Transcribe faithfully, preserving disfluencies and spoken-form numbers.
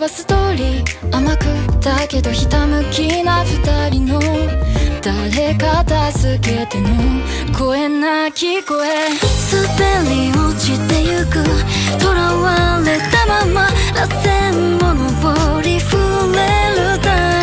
はストーリー甘くだけどひたむきな二人の誰か助けての声なき声、滑り落ちてゆく囚われたまま螺旋物を振れるだ